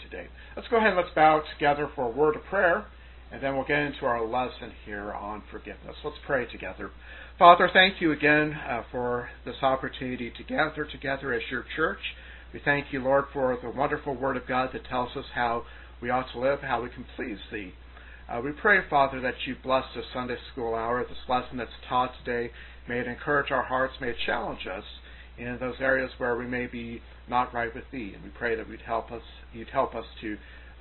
today. Let's go ahead and let's bow together for a word of prayer, and then we'll get into our lesson here on forgiveness. Let's pray together. Father, thank you again for this opportunity to gather together as your church. We thank you, Lord, for the wonderful Word of God that tells us how we ought to live, how we can please Thee. We pray, Father, that you bless this Sunday school hour, this lesson that's taught today. May it encourage our hearts, may it challenge us in those areas where we may be not right with Thee. And we pray that you'd help us to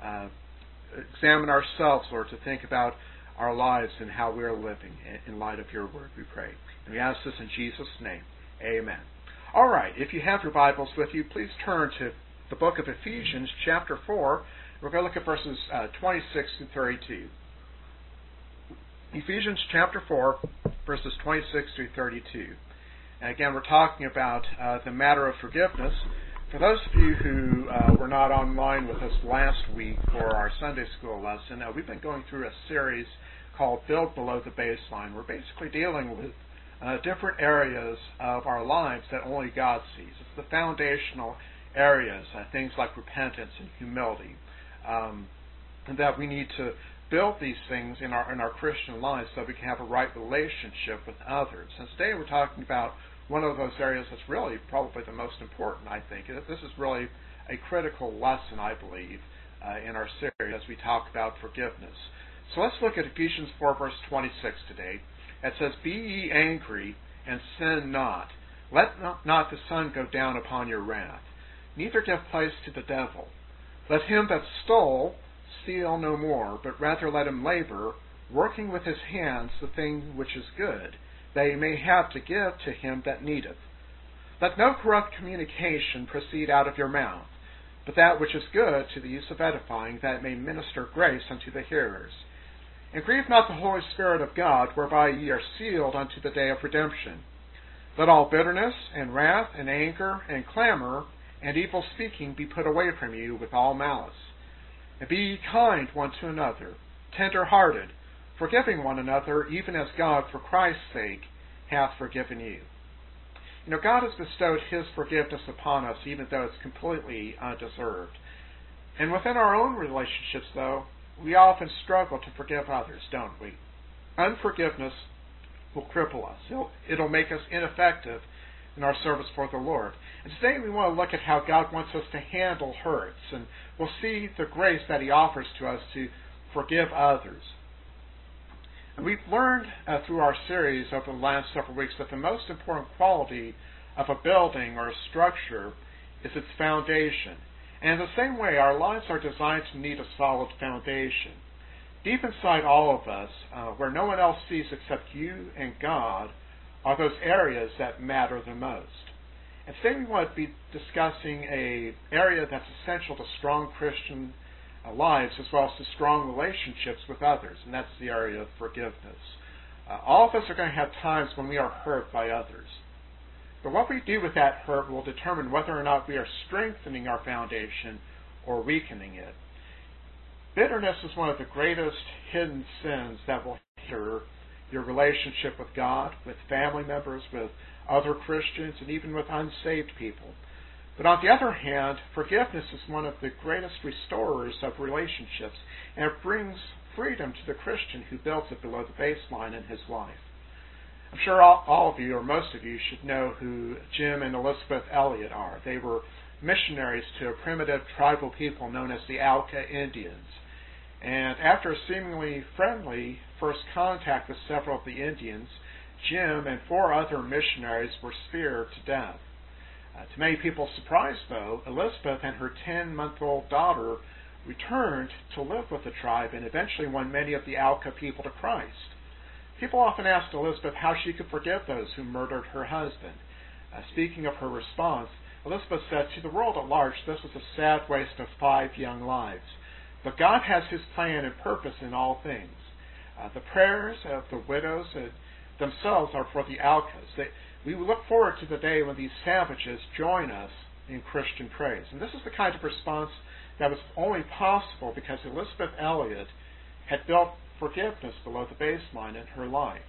examine ourselves, Lord, to think about our lives and how we are living in light of your word, we pray. And we ask this in Jesus' name. Amen. All right, if you have your Bibles with you, please turn to the book of Ephesians, chapter 4. We're going to look at verses 26 through 32. Ephesians chapter 4, verses 26 through 32. And again, we're talking about the matter of forgiveness. For those of you who were not online with us last week for our Sunday school lesson, we've been going through a series called Build Below the Baseline. We're basically dealing with different areas of our lives that only God sees. It's the foundational areas, things like repentance and humility, and that we need to build these things in our Christian lives so we can have a right relationship with others. And today we're talking about one of those areas that's really probably the most important, I think. This is really a critical lesson, I believe, in our series as we talk about forgiveness. So let's look at Ephesians 4, verse 26 today. It says, "Be ye angry, and sin not. Let not the sun go down upon your wrath. Neither give place to the devil. Let him that stole steal no more, but rather let him labor, working with his hands the thing which is good, that he may have to give to him that needeth. Let no corrupt communication proceed out of your mouth, but that which is good to the use of edifying, that it may minister grace unto the hearers. And grieve not the Holy Spirit of God, whereby ye are sealed unto the day of redemption. Let all bitterness, and wrath, and anger, and clamor, and evil speaking be put away from you with all malice. And be ye kind one to another, tender-hearted, forgiving one another, even as God, for Christ's sake, hath forgiven you." You know, God has bestowed His forgiveness upon us, even though it's completely undeserved. And within our own relationships, though, we often struggle to forgive others, don't we? Unforgiveness will cripple us. It'll make us ineffective in our service for the Lord. And today we want to look at how God wants us to handle hurts, and we'll see the grace that He offers to us to forgive others. And we've learned through our series over the last several weeks that the most important quality of a building or a structure is its foundation. And in the same way, our lives are designed to need a solid foundation. Deep inside all of us, where no one else sees except you and God, are those areas that matter the most. And today we want to be discussing an area that's essential to strong Christian lives as well as to strong relationships with others, and that's the area of forgiveness. All of us are going to have times when we are hurt by others. But what we do with that hurt will determine whether or not we are strengthening our foundation or weakening it. Bitterness is one of the greatest hidden sins that will hinder your relationship with God, with family members, with other Christians, and even with unsaved people. But on the other hand, forgiveness is one of the greatest restorers of relationships, and it brings freedom to the Christian who builds it below the baseline in his life. I'm sure all of you, or most of you, should know who Jim and Elizabeth Elliott are. They were missionaries to a primitive tribal people known as the Auca Indians. And after a seemingly friendly first contact with several of the Indians, Jim and 4 other missionaries were speared to death. To many people's surprise, though, Elizabeth and her 10-month-old daughter returned to live with the tribe and eventually won many of the Auca people to Christ. People often asked Elizabeth how she could forgive those who murdered her husband. Speaking of her response, Elizabeth said, "To the world at large, this was a sad waste of 5 young lives. But God has His plan and purpose in all things. The prayers of the widows themselves are for the Aucas. We look forward to the day when these savages join us in Christian praise." And this is the kind of response that was only possible because Elizabeth Elliott had built forgiveness below the baseline in her life.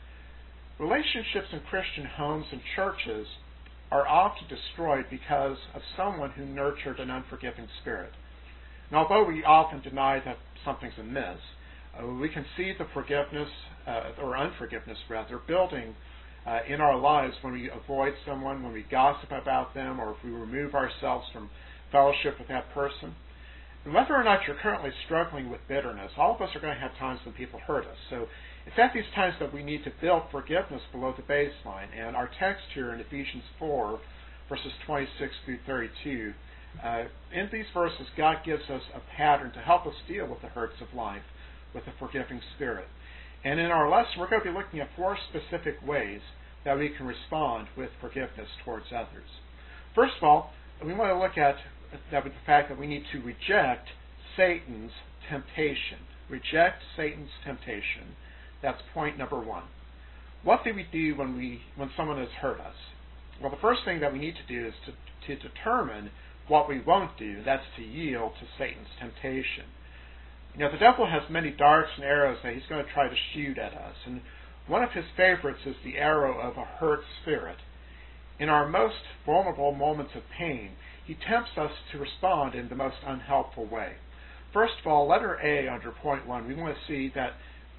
Relationships in Christian homes and churches are often destroyed because of someone who nurtured an unforgiving spirit. And although we often deny that something's amiss, we can see the forgiveness, or unforgiveness rather, building in our lives when we avoid someone, when we gossip about them, or if we remove ourselves from fellowship with that person. And whether or not you're currently struggling with bitterness, all of us are going to have times when people hurt us. So it's at these times that we need to build forgiveness below the baseline. And our text here in Ephesians 4, verses 26 through 32, in these verses, God gives us a pattern to help us deal with the hurts of life with a forgiving spirit. And in our lesson, we're going to be looking at 4 specific ways that we can respond with forgiveness towards others. First of all, we want to look at the fact that we need to reject Satan's temptation. Reject Satan's temptation. That's point number 1. What do we do when someone has hurt us? Well, the first thing that we need to do is to determine what we won't do. That's to yield to Satan's temptation. You know, the devil has many darts and arrows that he's going to try to shoot at us. And one of his favorites is the arrow of a hurt spirit. In our most vulnerable moments of pain, he tempts us to respond in the most unhelpful way. First of all, letter A under point 1, we want to see that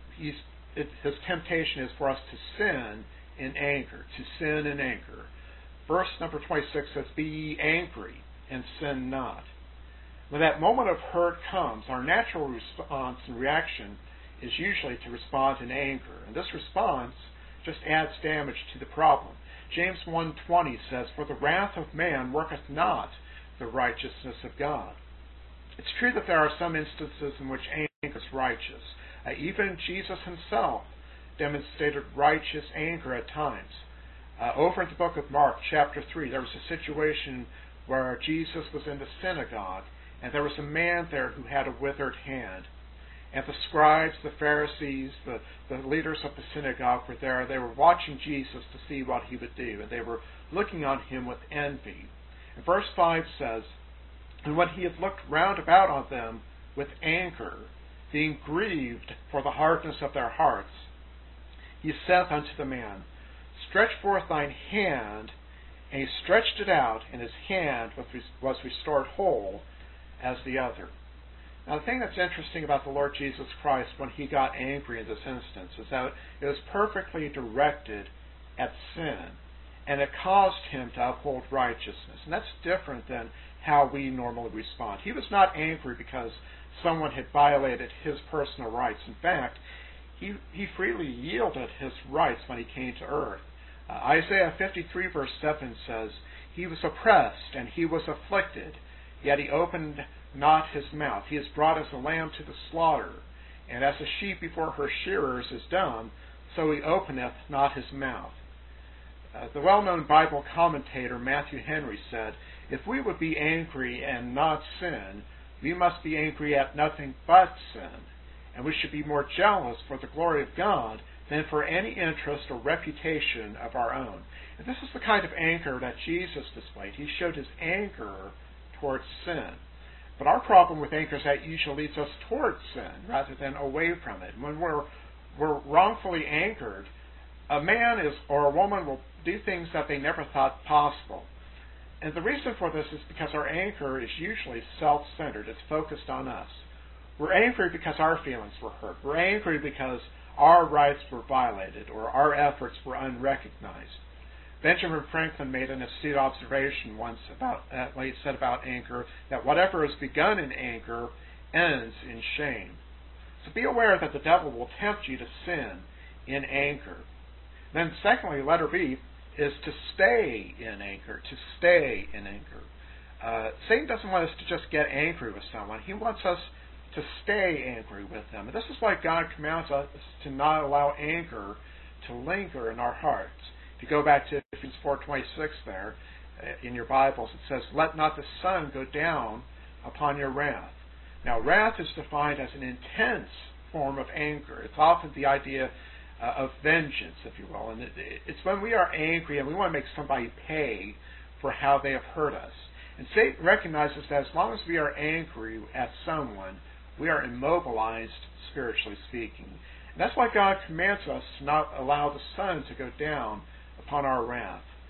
his temptation is for us to sin in anger, to sin in anger. Verse number 26 says, "Be ye angry, and sin not." When that moment of hurt comes, our natural response and reaction is usually to respond in anger. And this response just adds damage to the problem. James 1:20 says, "For the wrath of man worketh not the righteousness of God." It's true that there are some instances in which anger is righteous. Even Jesus himself demonstrated righteous anger at times. Over in the book of Mark, chapter 3, there was a situation where Jesus was in the synagogue, and there was a man there who had a withered hand. And the scribes, the Pharisees, the leaders of the synagogue were there. They were watching Jesus to see what he would do, and they were looking on him with envy. And verse 5 says, "And when he had looked round about on them with anger, being grieved for the hardness of their hearts, he saith unto the man, Stretch forth thine hand. And he stretched it out, and his hand was restored whole as the other." Now, the thing that's interesting about the Lord Jesus Christ when he got angry in this instance is that it was perfectly directed at sin, and it caused him to uphold righteousness. And that's different than how we normally respond. He was not angry because someone had violated his personal rights. In fact, he freely yielded his rights when he came to earth. Isaiah 53 verse 7 says, "He was oppressed and he was afflicted, yet he opened not his mouth. He is brought as a lamb to the slaughter, and as a sheep before her shearers is dumb, so he openeth not his mouth." The well-known Bible commentator Matthew Henry said, "If we would be angry and not sin, we must be angry at nothing but sin, and we should be more jealous for the glory of God than for any interest or reputation of our own." And this is the kind of anger that Jesus displayed. He showed his anger towards sin. But our problem with anger is that it usually leads us towards sin rather than away from it. When we're wrongfully angered, a man or a woman will do things that they never thought possible. And the reason for this is because our anger is usually self-centered. It's focused on us. We're angry because our feelings were hurt. We're angry because our rights were violated or our efforts were unrecognized. Benjamin Franklin made an astute observation once about what he said about anger, that whatever is begun in anger ends in shame. So be aware that the devil will tempt you to sin in anger. Then secondly, letter B, is to stay in anger, to stay in anger. Satan doesn't want us to just get angry with someone. He wants us to stay angry with them. And this is why God commands us to not allow anger to linger in our hearts. If you go back to Ephesians 4:26 there in your Bibles, it says, "Let not the sun go down upon your wrath." Now, wrath is defined as an intense form of anger. It's often the idea of vengeance, if you will. And it's when we are angry and we want to make somebody pay for how they have hurt us. And Satan recognizes that as long as we are angry at someone, we are immobilized, spiritually speaking. And that's why God commands us to not allow the sun to go down upon our wrath.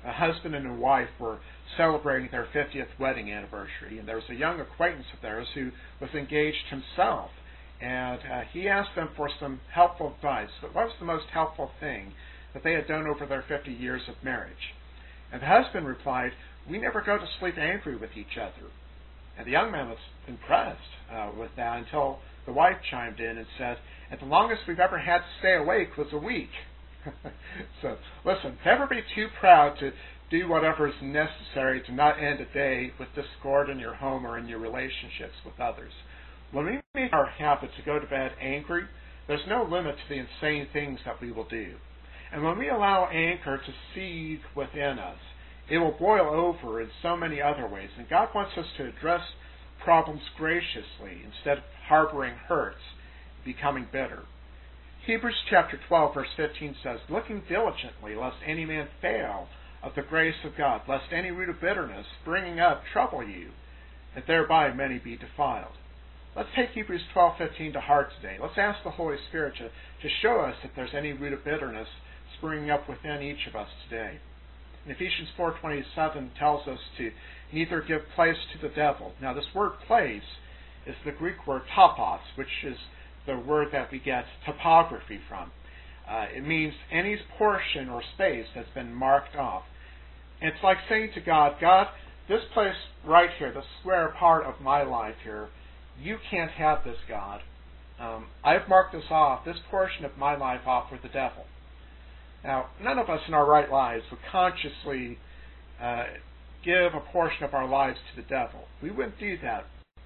A husband and a wife were celebrating their 50th wedding anniversary, and there was a young acquaintance of theirs who was engaged himself, and he asked them for some helpful advice. But what was the most helpful thing that they had done over their 50 years of marriage? And the husband replied, "We never go to sleep angry with each other." And the young man was impressed with that until the wife chimed in and said, "And the longest we've ever had to stay awake was a week." So, listen, never be too proud to do whatever is necessary to not end a day with discord in your home or in your relationships with others. When we make our habit to go to bed angry, there's no limit to the insane things that we will do. And when we allow anger to seed within us, it will boil over in so many other ways. And God wants us to address problems graciously instead of harboring hurts, becoming bitter. Hebrews chapter 12, verse 15 says, "Looking diligently, lest any man fail of the grace of God, lest any root of bitterness springing up trouble you, and thereby many be defiled." Let's take Hebrews 12:15 to heart today. Let's ask the Holy Spirit to show us if there's any root of bitterness springing up within each of us today. And Ephesians 4:27 tells us to neither give place to the devil. Now, this word place is the Greek word topos, which is the word that we get topography from. It means any portion or space that's been marked off. And it's like saying to God, "God, this place right here, the square part of my life here, you can't have this, God. I've marked this off, this portion of my life off for the devil." Now, none of us in our right lives would consciously give a portion of our lives to the devil. We wouldn't do that.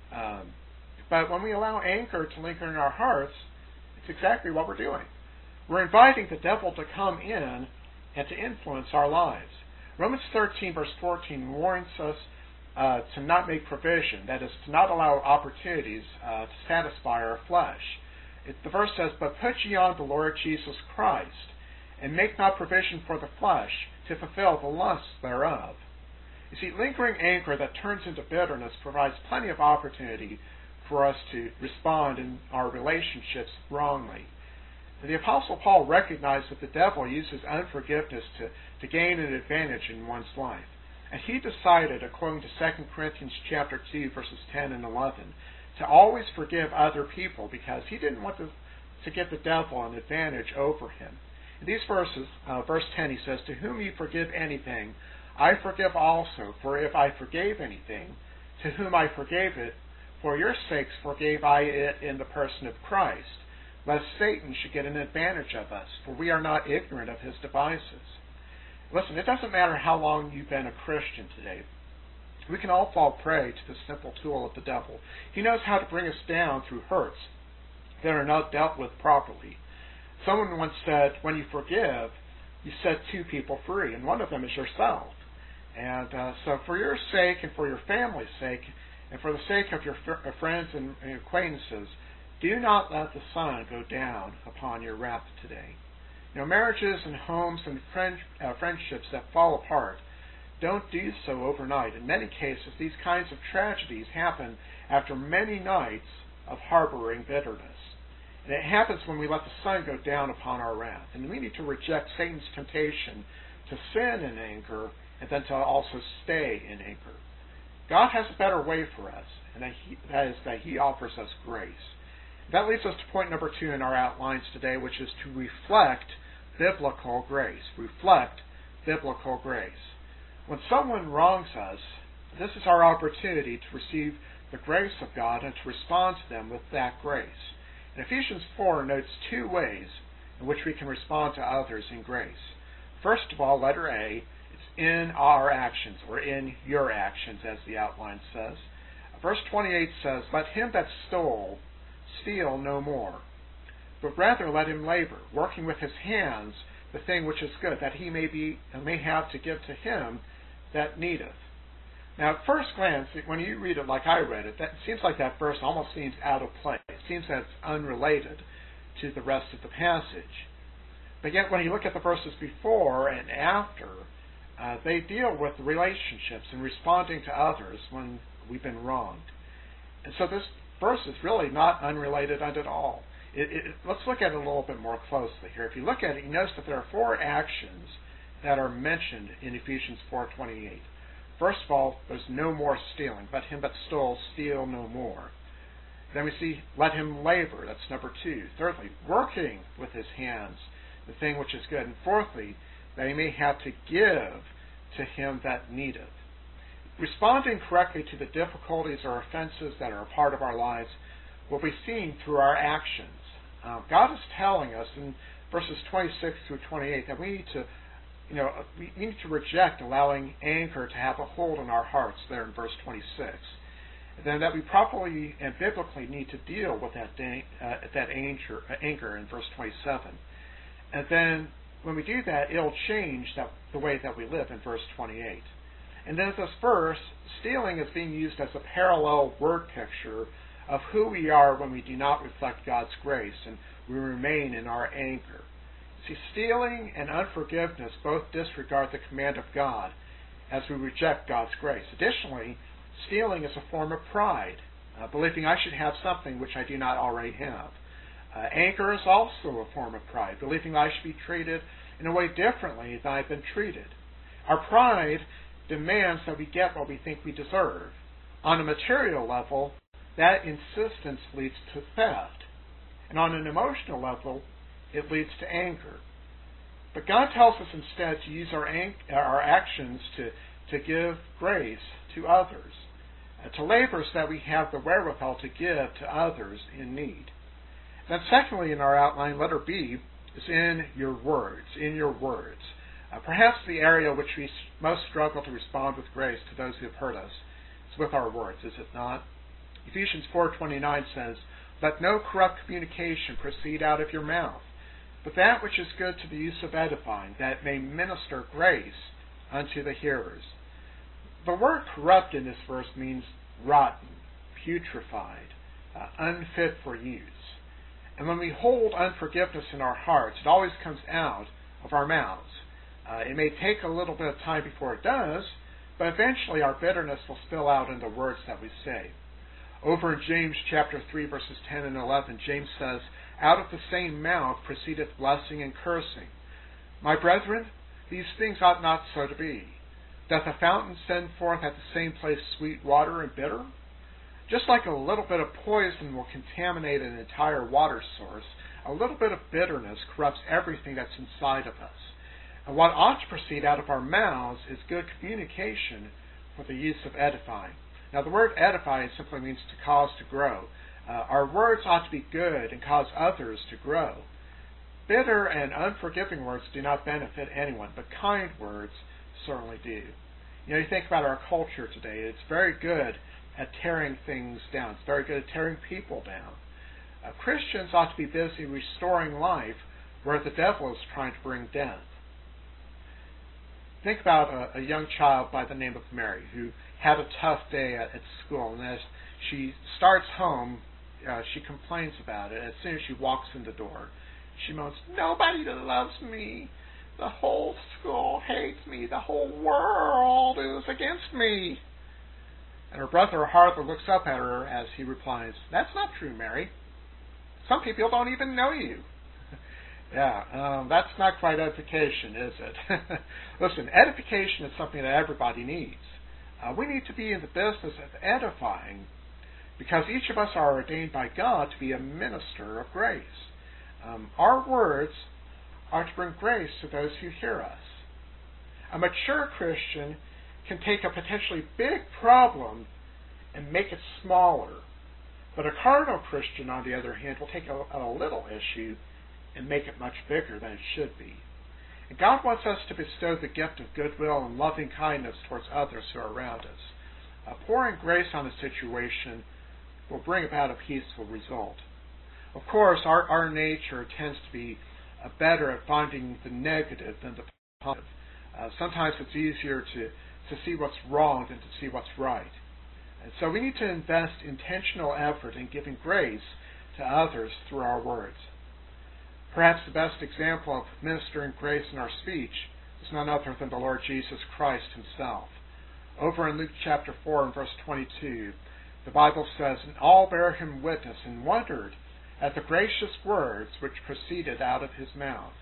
But when we allow anger to linger in our hearts, it's exactly what we're doing. We're inviting the devil to come in and to influence our lives. Romans 13, verse 14 warns us to not make provision, that is, to not allow opportunities to satisfy our flesh. The verse says, "But put ye on the Lord Jesus Christ, and make not provision for the flesh to fulfill the lusts thereof." You see, lingering anger that turns into bitterness provides plenty of opportunity for us to respond in our relationships wrongly. The Apostle Paul recognized that the devil uses unforgiveness to gain an advantage in one's life. And he decided, according to 2 Corinthians chapter 2, verses 10 and 11, to always forgive other people because he didn't want to give the devil an advantage over him. In these verses, verse 10, he says, "To whom you forgive anything, I forgive also. For if I forgave anything, to whom I forgave it, for your sakes forgave I it in the person of Christ, lest Satan should get an advantage of us, for we are not ignorant of his devices." Listen, it doesn't matter how long you've been a Christian today. We can all fall prey to the simple tool of the devil. He knows how to bring us down through hurts that are not dealt with properly. Someone once said, when you forgive, you set two people free, and one of them is yourself. And so for your sake and for your family's sake, and for the sake of your friends and acquaintances, do not let the sun go down upon your wrath today. You know, marriages and homes and friendships that fall apart don't do so overnight. In many cases, these kinds of tragedies happen after many nights of harboring bitterness. And it happens when we let the sun go down upon our wrath. And we need to reject Satan's temptation to sin in anger and then to also stay in anger. God has a better way for us, and that is that He offers us grace. That leads us to point number 2 in our outlines today, which is to reflect biblical grace. Reflect biblical grace. When someone wrongs us, this is our opportunity to receive the grace of God and to respond to them with that grace. And Ephesians 4 notes 2 ways in which we can respond to others in grace. First of all, letter A, in our actions, or in your actions, as the outline says. Verse 28 says, "Let him that stole steal no more, but rather let him labor, working with his hands the thing which is good, that he may have to give to him that needeth." Now, at first glance, when you read it like I read it, it seems like that verse almost seems out of place. It seems that it's unrelated to the rest of the passage. But yet, when you look at the verses before and after, they deal with relationships and responding to others when we've been wronged. And so this verse is really not unrelated at all. Let's look at it a little bit more closely here. If you look at it, you notice that there are 4 actions that are mentioned in Ephesians 4:28. First of all, there's no more stealing. Let him that stole steal no more. Then we see, let him labor. That's number 2. Thirdly, working with his hands, the thing which is good. And fourthly, that he may have to give to him that needeth. Responding correctly to the difficulties or offenses that are a part of our lives will be seen through our actions. God is telling us in verses 26 through 28 that we need to reject allowing anger to have a hold on our hearts there in verse 26. And then that we properly and biblically need to deal with that anger in verse 27. And then when we do that, it'll change the way that we live in verse 28. And then this verse, stealing is being used as a parallel word picture of who we are when we do not reflect God's grace and we remain in our anger. See, stealing and unforgiveness both disregard the command of God as we reject God's grace. Additionally, stealing is a form of pride, believing I should have something which I do not already have. Anger is also a form of pride, believing I should be treated in a way differently than I've been treated. Our pride demands that we get what we think we deserve. On a material level, that insistence leads to theft. And on an emotional level, it leads to anger. But God tells us instead to use our actions to give grace to others, to labor so that we have the wherewithal to give to others in need. Then secondly, in our outline, letter B is in your words, perhaps the area which we most struggle to respond with grace to those who have hurt us is with our words, is it not? Ephesians 4:29 says, let no corrupt communication proceed out of your mouth, but that which is good to the use of edifying, that it may minister grace unto the hearers. The word corrupt in this verse means rotten, putrefied, unfit for use. And when we hold unforgiveness in our hearts, it always comes out of our mouths. It may take a little bit of time before it does, but eventually our bitterness will spill out in the words that we say. Over in James chapter 3, verses 10 and 11, James says, out of the same mouth proceedeth blessing and cursing. My brethren, these things ought not so to be. Doth a fountain send forth at the same place sweet water and bitter? Just like a little bit of poison will contaminate an entire water source, a little bit of bitterness corrupts everything that's inside of us. And what ought to proceed out of our mouths is good communication for the use of edifying. Now, the word edify simply means to cause to grow. Our words ought to be good and cause others to grow. Bitter and unforgiving words do not benefit anyone, but kind words certainly do. You think about our culture today. It's very good at tearing things down. It's very good at tearing people down. Christians ought to be busy restoring life where the devil is trying to bring death. Think about a young child by the name of Mary who had a tough day at school, and as she starts home, she complains about it. As soon as she walks in the door, she moans, nobody loves me. The whole school hates me. The whole world is against me. And her brother Arthur looks up at her as he replies, that's not true, Mary. Some people don't even know you. That's not quite edification, is it? Listen, edification is something that everybody needs. We need to be in the business of edifying because each of us are ordained by God to be a minister of grace. Our words are to bring grace to those who hear us. A mature Christian can take a potentially big problem and make it smaller. But a carnal Christian, on the other hand, will take a little issue and make it much bigger than it should be. And God wants us to bestow the gift of goodwill and loving kindness towards others who are around us. Pouring grace on a situation will bring about a peaceful result. Of course, our nature tends to be better at finding the negative than the positive. Sometimes it's easier to see what's wrong than to see what's right. And so we need to invest intentional effort in giving grace to others through our words. Perhaps the best example of ministering grace in our speech is none other than the Lord Jesus Christ himself. Over in Luke chapter 4 and verse 22, the Bible says, and all bare him witness and wondered at the gracious words which proceeded out of his mouth.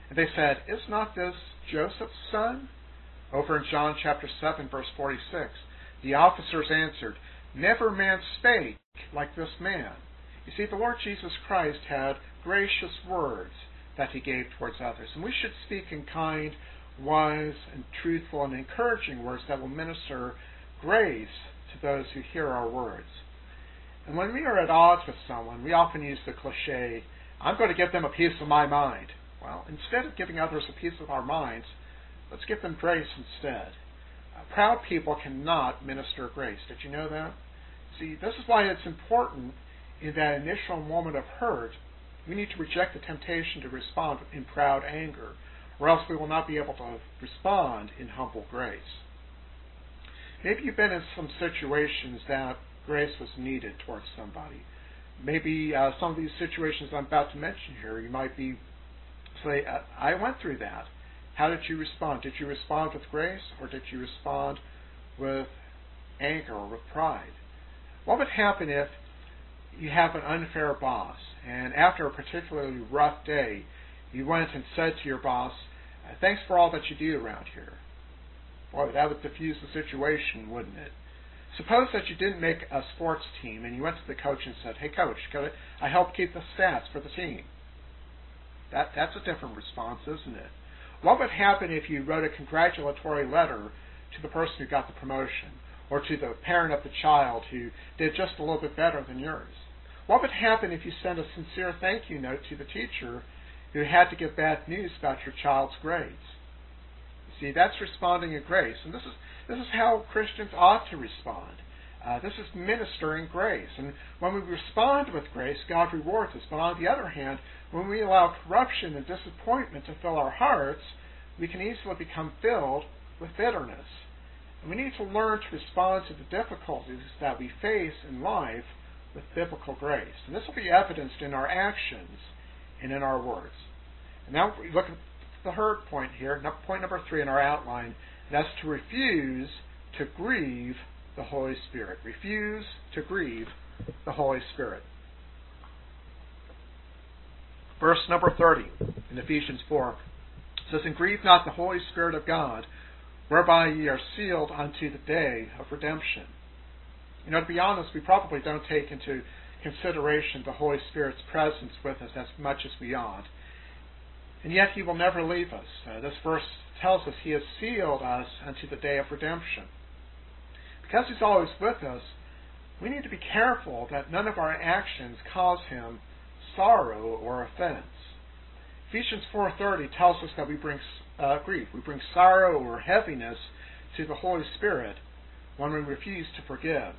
And they said, "Is not this Joseph's son?" Over in John chapter 7, verse 46, the officers answered, "Never man spake like this man." You see, the Lord Jesus Christ had gracious words that he gave towards others. And we should speak in kind, wise, and truthful and encouraging words that will minister grace to those who hear our words. And when we are at odds with someone, we often use the cliche, "I'm going to give them a piece of my mind." Well, instead of giving others a piece of our minds, let's give them grace instead. Proud people cannot minister grace. Did you know that? See, this is why it's important in that initial moment of hurt, we need to reject the temptation to respond in proud anger, or else we will not be able to respond in humble grace. Maybe you've been in some situations that grace was needed towards somebody. Maybe some of these situations I'm about to mention here, you might say, I went through that. How did you respond? Did you respond with grace, or did you respond with anger or with pride? What would happen if you have an unfair boss, and after a particularly rough day, you went and said to your boss, "Thanks for all that you do around here"? Boy, that would diffuse the situation, wouldn't it? Suppose that you didn't make a sports team, and you went to the coach and said, "Hey coach, I help keep the stats for the team." That's a different response, isn't it? What would happen if you wrote a congratulatory letter to the person who got the promotion, or to the parent of the child who did just a little bit better than yours? What would happen if you sent a sincere thank you note to the teacher who had to give bad news about your child's grades? See, that's responding in grace, and this is how Christians ought to respond. This is ministering grace, and when we respond with grace, God rewards us. But on the other hand, when we allow corruption and disappointment to fill our hearts, we can easily become filled with bitterness. And we need to learn to respond to the difficulties that we face in life with biblical grace. And this will be evidenced in our actions and in our words. And now we look at the third point here, point number 3 in our outline, and that's to refuse to grieve the Holy Spirit. Refuse to grieve the Holy Spirit. Verse number 30 in Ephesians 4 says, "And grieve not the Holy Spirit of God, whereby ye are sealed unto the day of redemption." You know, to be honest, we probably don't take into consideration the Holy Spirit's presence with us as much as we ought. And yet He will never leave us. This verse tells us He has sealed us unto the day of redemption. Because He's always with us, we need to be careful that none of our actions cause Him sorrow or offense. Ephesians 4:30 tells us that we bring grief, we bring sorrow or heaviness to the Holy Spirit when we refuse to forgive.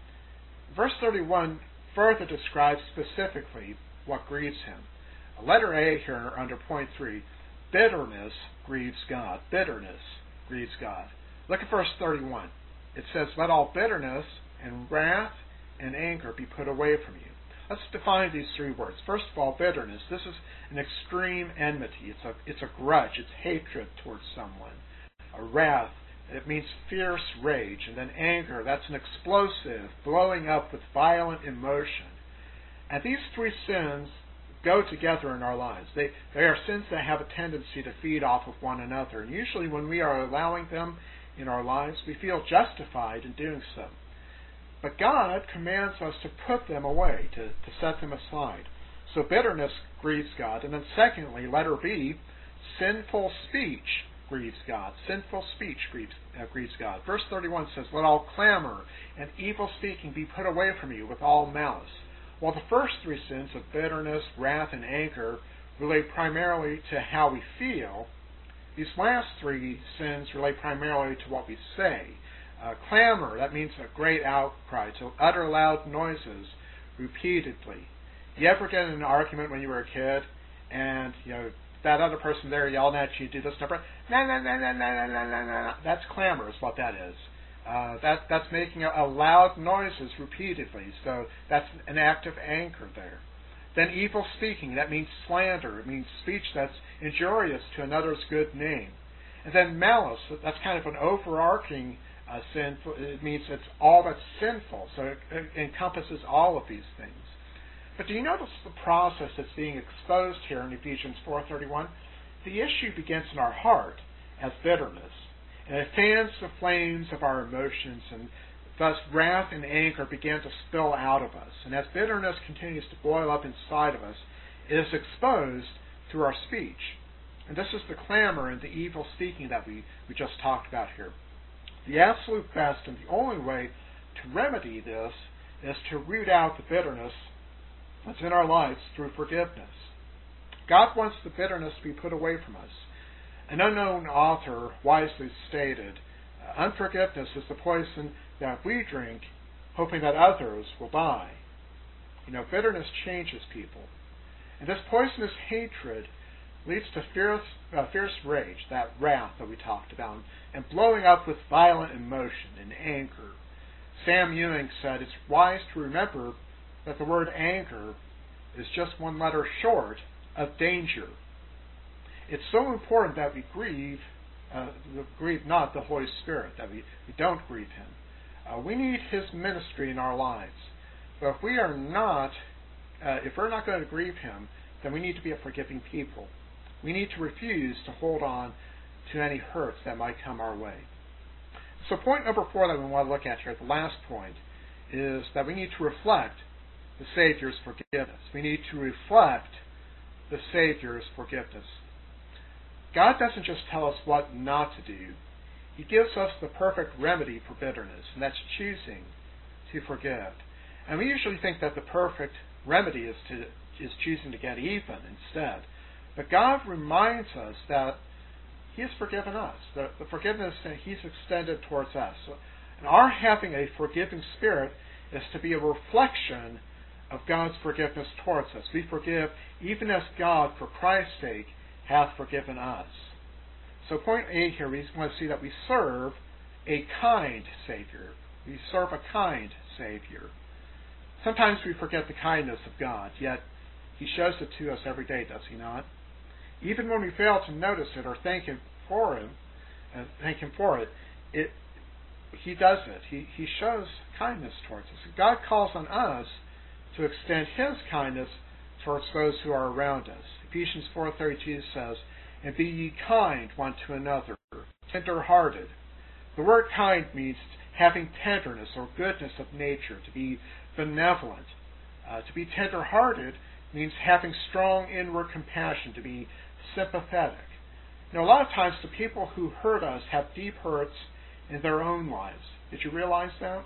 Verse 31 further describes specifically what grieves Him. Letter A here under point 3, bitterness grieves God. Bitterness grieves God. Look at verse 31. It says, "Let all bitterness and wrath and anger be put away from you." Let's define these 3 words. First of all, bitterness. This is an extreme enmity. It's a grudge. It's hatred towards someone. A wrath, it means fierce rage. And then anger, that's an explosive, blowing up with violent emotion. And these 3 sins go together in our lives. They are sins that have a tendency to feed off of one another. And usually when we are allowing them in our lives, we feel justified in doing so. But God commands us to put them away, to set them aside. So bitterness grieves God. And then secondly, letter B, sinful speech grieves God. Sinful speech grieves God. Verse 31 says, "Let all clamor and evil speaking be put away from you with all malice." While the first 3 sins of bitterness, wrath, and anger relate primarily to how we feel, these last 3 sins relate primarily to what we say. Clamor, that means a great outcry, to utter loud noises repeatedly. You ever get in an argument when you were a kid, and that other person there yelling at you, do this number, na na na na na na na na. That's clamor, is what that is. That's making a loud noises repeatedly. So that's an act of anger there. Then evil speaking, that means slander. It means speech that's injurious to another's good name. And then malice, that's kind of an overarching sin. It means it's all that's sinful. So it encompasses all of these things. But do you notice the process that's being exposed here in Ephesians 4:31? the issue begins in our heart as bitterness, and it fans the flames of our emotions, and thus wrath and anger begin to spill out of us. And as bitterness continues to boil up inside of us, it is exposed through our speech. And this is the clamor and the evil speaking that we just talked about here. The absolute best and the only way to remedy this is to root out the bitterness that's in our lives through forgiveness. God wants the bitterness to be put away from us. An unknown author wisely stated, unforgiveness is the poison that we drink, hoping that others will die. Bitterness changes people. And this poisonous hatred leads to fierce rage, that wrath that we talked about, and blowing up with violent emotion and anger. Sam Ewing said it's wise to remember that the word anger is just one letter short of danger. It's so important that we grieve not the Holy Spirit, that we don't grieve Him. We need His ministry in our lives. But if we're not going to grieve Him, then we need to be a forgiving people. We need to refuse to hold on to any hurts that might come our way. So point number 4 that we want to look at here, the last point, is that we need to reflect the Savior's forgiveness. We need to reflect the Savior's forgiveness. God doesn't just tell us what not to do. He gives us the perfect remedy for bitterness, and that's choosing to forgive. And we usually think that the perfect remedy is choosing to get even instead. But God reminds us that He has forgiven us, the forgiveness that He's extended towards us. And our having a forgiving spirit is to be a reflection of God's forgiveness towards us. We forgive even as God, for Christ's sake, hath forgiven us. So point A here, we want to see that we serve a kind Savior. We serve a kind Savior. Sometimes we forget the kindness of God, yet He shows it to us every day, does He not? Even when we fail to notice it or thank Him for it, He does it. He shows kindness towards us. God calls on us to extend His kindness towards those who are around us. Ephesians 4:32 says, "And be ye kind one to another, tender-hearted." The word kind means having tenderness or goodness of nature, to be benevolent. To be tender-hearted means having strong inward compassion, to be sympathetic. A lot of times the people who hurt us have deep hurts in their own lives. Did you realize that?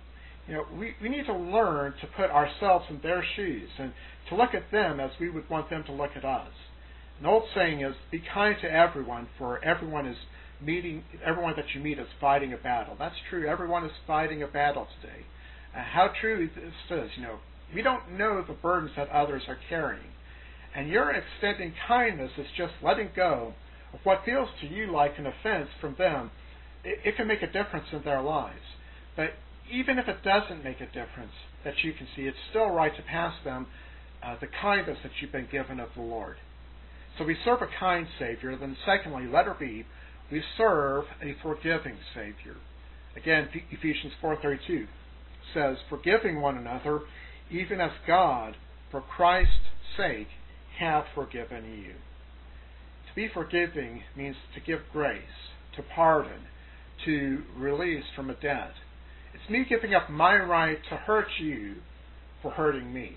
We need to learn to put ourselves in their shoes and to look at them as we would want them to look at us. An old saying is, be kind to everyone, for everyone that you meet is fighting a battle. That's true. Everyone is fighting a battle today. How true this is. We don't know the burdens that others are carrying. And your extending kindness is just letting go of what feels to you like an offense from them. It can make a difference in their lives. But even if it doesn't make a difference that you can see, it's still right to pass them the kindness that you've been given of the Lord. So we serve a kind Savior. Then secondly, letter B, we serve a forgiving Savior. Again, Ephesians 4:32 says, "Forgiving one another, even as God, for Christ's sake, hath forgiven you." To be forgiving means to give grace, to pardon, to release from a debt. It's me giving up my right to hurt you for hurting me.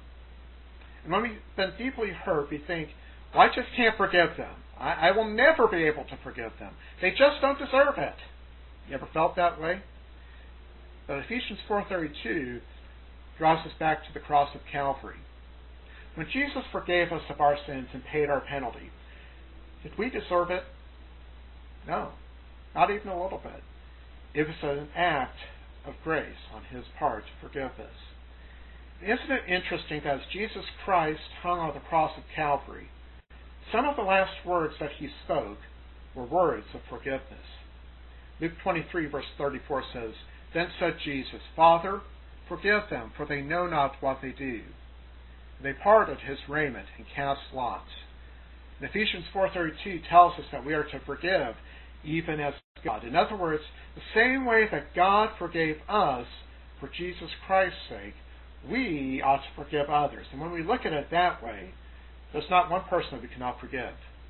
And when we've been deeply hurt, we think, well, I just can't forgive them. I will never be able to forgive them. They just don't deserve it. You ever felt that way? But Ephesians 4:32 draws us back to the cross of Calvary. When Jesus forgave us of our sins and paid our penalty, did we deserve it? No, not even a little bit. It was an act of grace on His part to forgive us. Isn't it interesting that as Jesus Christ hung on the cross of Calvary, some of the last words that He spoke were words of forgiveness. Luke 23:34 says, "Then said Jesus, Father, forgive them, for they know not what they do." They parted His raiment and cast lots. And Ephesians 4:32 tells us that we are to forgive even as God. In other words, the same way that God forgave us for Jesus Christ's sake, we ought to forgive others. And when we look at it that way, there's not one person that we cannot forgive.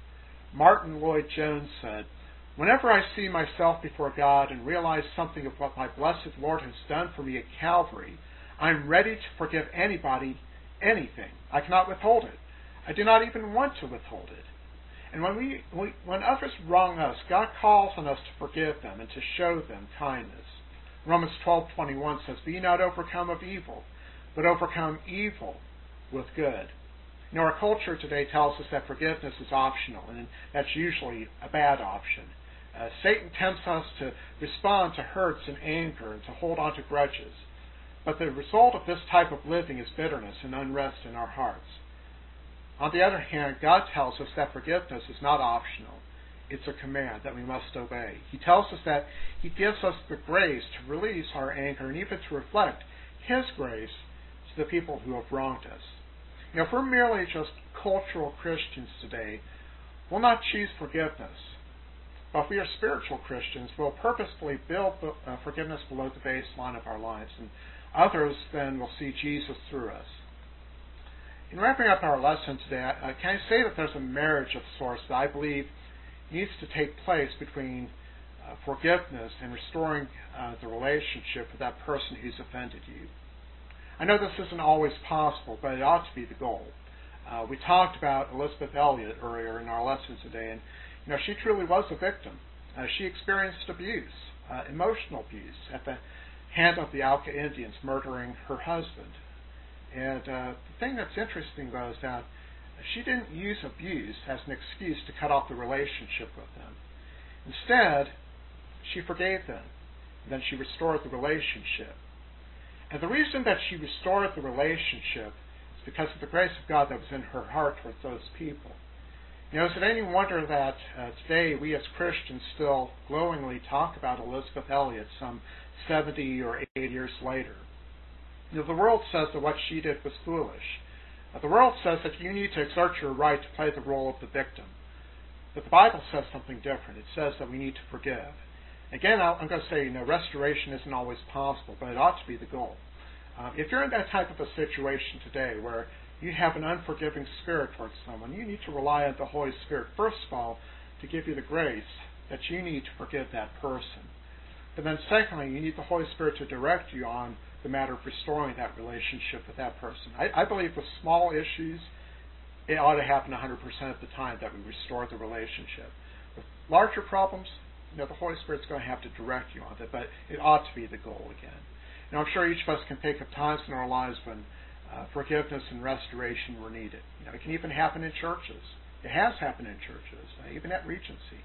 Martin Lloyd-Jones said, "Whenever I see myself before God and realize something of what my blessed Lord has done for me at Calvary, I am ready to forgive anybody anything. I cannot withhold it. I do not even want to withhold it." And when others wrong us, God calls on us to forgive them and to show them kindness. Romans 12:21 says, "Be not overcome of evil, but overcome evil with good." Our culture today tells us that forgiveness is optional, and that's usually a bad option. Satan tempts us to respond to hurts and anger and to hold on to grudges. But the result of this type of living is bitterness and unrest in our hearts. On the other hand, God tells us that forgiveness is not optional. It's a command that we must obey. He tells us that He gives us the grace to release our anger and even to reflect His grace to the people who have wronged us. If we're merely just cultural Christians today, we'll not choose forgiveness. But if we are spiritual Christians, we'll purposefully build forgiveness below the baseline of our lives, and others then will see Jesus through us. In wrapping up our lesson today, can I say that there's a marriage of sorts that I believe needs to take place between forgiveness and restoring the relationship with that person who's offended you. I know this isn't always possible, but it ought to be the goal. We talked about Elisabeth Elliot earlier in our lesson today, and she truly was a victim. She experienced abuse, emotional abuse, at the hand of the Auca Indians murdering her husband. And the thing that's interesting, though, is that she didn't use abuse as an excuse to cut off the relationship with them. Instead, she forgave them, and then she restored the relationship. And the reason that she restored the relationship is because of the grace of God that was in her heart towards those people. Is it any wonder that today we as Christians still glowingly talk about Elisabeth Elliot some 70 or 80 years later? The world says that what she did was foolish. The world says that you need to exert your right to play the role of the victim. But the Bible says something different. It says that we need to forgive. Again, I'm going to say, restoration isn't always possible, but it ought to be the goal. If you're in that type of a situation today where you have an unforgiving spirit towards someone, you need to rely on the Holy Spirit, first of all, to give you the grace that you need to forgive that person. But then secondly, you need the Holy Spirit to direct you on the matter of restoring that relationship with that person. I believe with small issues, it ought to happen 100% of the time that we restore the relationship. With larger problems, the Holy Spirit's going to have to direct you on it, but it ought to be the goal again. I'm sure each of us can think of times in our lives when forgiveness and restoration were needed. It can even happen in churches. It has happened in churches, even at Regency.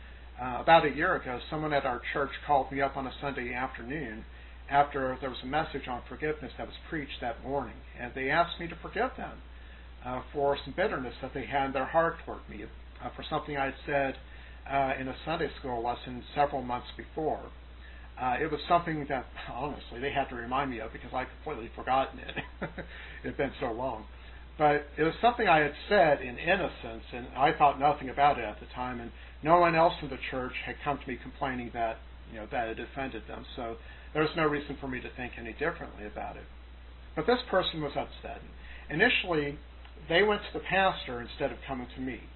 About a year ago, someone at our church called me up on a Sunday afternoon after there was a message on forgiveness that was preached that morning, and they asked me to forgive them for some bitterness that they had in their heart toward me, for something I had said in a Sunday school lesson several months before. It was something that, honestly, they had to remind me of because I'd completely forgotten it. It had been so long. But it was something I had said in innocence, and I thought nothing about it at the time, and no one else in the church had come to me complaining that that it offended them. So there was no reason for me to think any differently about it. But this person was upset. Initially, they went to the pastor instead of coming to me.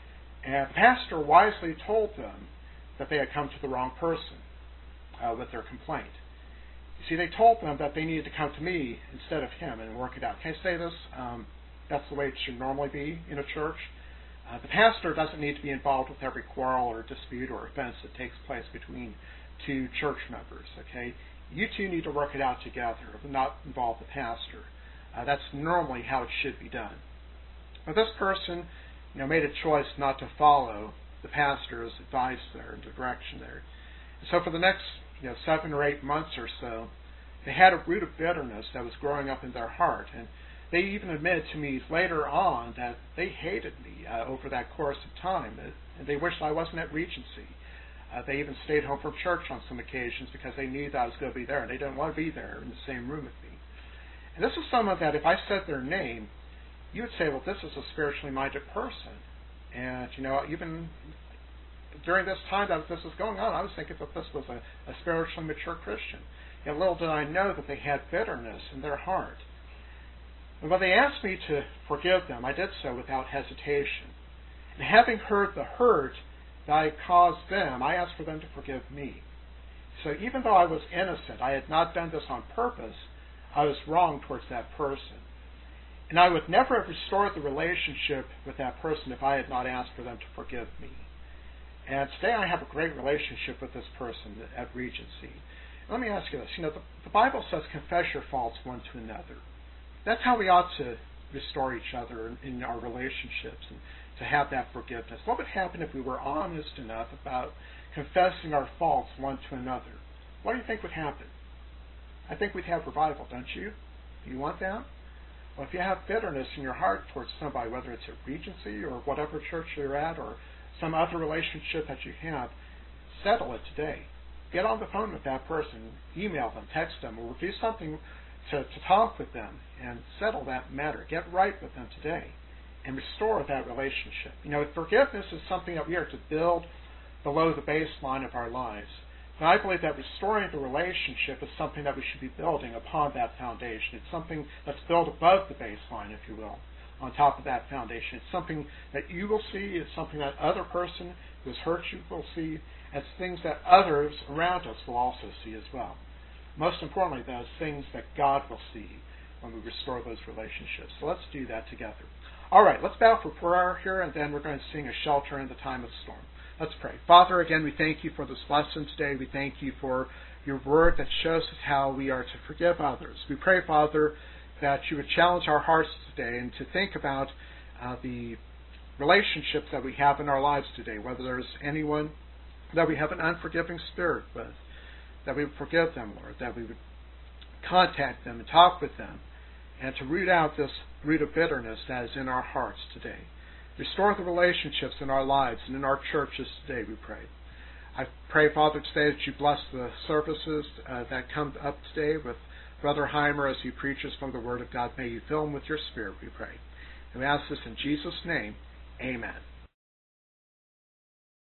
And the pastor wisely told them that they had come to the wrong person with their complaint. You see, they told them that they needed to come to me instead of him and work it out. Can I say this? That's the way it should normally be in a church. The pastor doesn't need to be involved with every quarrel or dispute or offense that takes place between two church members. Okay, you two need to work it out together, not involve the pastor. That's normally how it should be done. But this person, made a choice not to follow the pastor's advice there and direction there. And so for the next 7 or 8 months or so, they had a root of bitterness that was growing up in their heart, and they even admitted to me later on that they hated me over that course of time, and they wished I wasn't at Regency. They even stayed home from church on some occasions because they knew that I was going to be there, and they didn't want to be there in the same room with me. And this is someone that if I said their name, you would say, well, this is a spiritually minded person. And, even during this time that this was going on, I was thinking that this was a spiritually mature Christian. And little did I know that they had bitterness in their heart. And when they asked me to forgive them, I did so without hesitation. And having heard the hurt that I caused them, I ask for them to forgive me. So even though I was innocent, I had not done this on purpose, I was wrong towards that person. And I would never have restored the relationship with that person if I had not asked for them to forgive me. And today I have a great relationship with this person at Regency. Let me ask you this. The Bible says confess your faults one to another. That's how we ought to restore each other in our relationships and to have that forgiveness. What would happen if we were honest enough about confessing our faults one to another? What do you think would happen? I think we'd have revival, don't you? Do you want that? Well, if you have bitterness in your heart towards somebody, whether it's at Regency or whatever church you're at or some other relationship that you have, settle it today. Get on the phone with that person, email them, text them, or do something to talk with them and settle that matter. Get right with them today and restore that relationship. Forgiveness is something that we are to build below the baseline of our lives. And I believe that restoring the relationship is something that we should be building upon that foundation. It's something that's built above the baseline, if you will, on top of that foundation. It's something that you will see. It's something that other person who has hurt you will see. It's things that others around us will also see as well. Most importantly, those things that God will see when we restore those relationships. So let's do that together. All right, let's bow for prayer here, and then we're going to sing a shelter in the time of storm. Let's pray. Father, again, we thank you for this lesson today. We thank you for your word that shows us how we are to forgive others. We pray, Father, that you would challenge our hearts today and to think about the relationships that we have in our lives today, whether there's anyone that we have an unforgiving spirit with, that we would forgive them, Lord, that we would contact them and talk with them, and to root out this root of bitterness that is in our hearts today. Restore the relationships in our lives and in our churches today, we pray. I pray, Father, today that you bless the services that come up today with Brother Heimer as he preaches from the Word of God. May you fill him with your Spirit, we pray. And we ask this in Jesus' name. Amen.